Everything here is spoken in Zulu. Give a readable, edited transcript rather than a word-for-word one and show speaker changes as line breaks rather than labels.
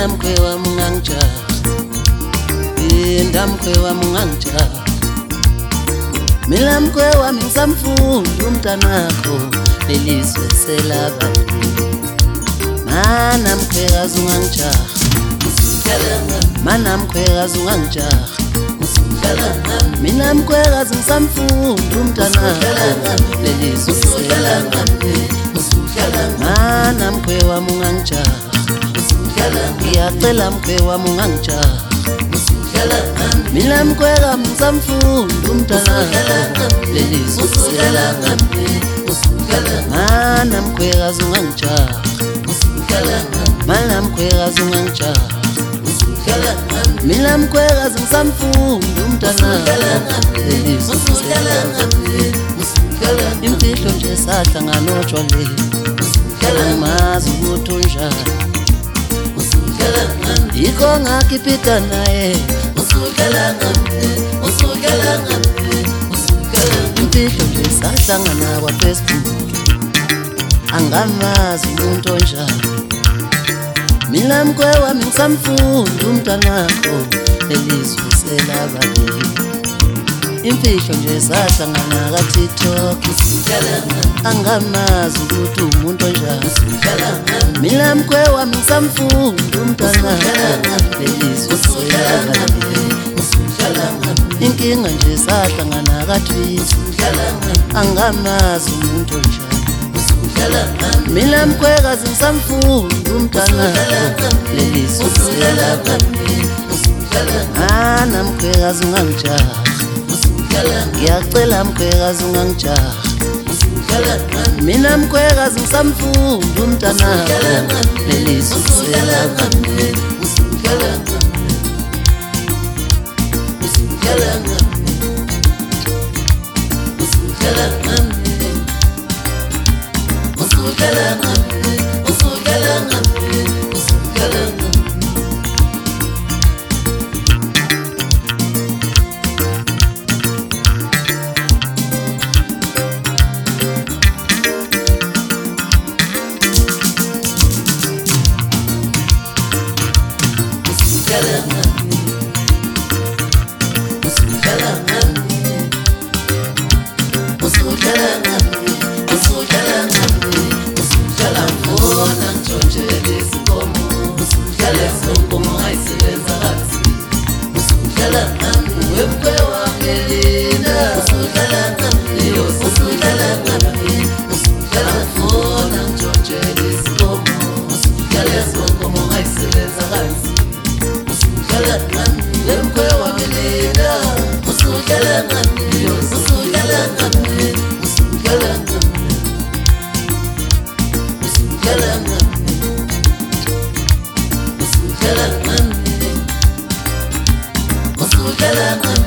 mkwewa mungangja Inda mkwewa mungangja Mina mkwewa mingsamfundu mtanakho Lelizwe selabani Mana mkwekazi ungangja Mana mkwekazi ungangja Mina mkwekazi mingsamfundu mtanakho Lelizwe selabani Mana mkwewa mungangja Ngiyacela mkwewa mungangja Mina mkweka mingsamfundu mtanakho Lelizwe selabani Mana mkwekazi ungangja Mana mkwekazi ungangja Mina mkwekazi mingsamfundu mtanakho Lelizwe selabani Imfihlo nje sahlangana otshwaleni Angimazi ukuthi unjani Yikho ngakhipita naye Imfihlo nje sahlangana kwa-Facebook Angamazi umuntu onjani Mina mkwewa mingsamfundu mtanakho Lelizwe selabani Imfihlo nje sahlangana ka-TikTok Angamazi ukuthi umuntu onjani Mina mkwewa mingsamfundu mtanakho Lelizwe selabani Inkinga nje sahlangana ka-Twitter Angamazi umuntu onjani Mina mkwekazi mingsamfundu mtanakho Lelizwe selabani Mana mkwekazi ungangjahi Ngiyacela mkwekazi ungangjahi Mina mkwekazi mingsamfundu mtanakho Lelizwe selabani
Musukela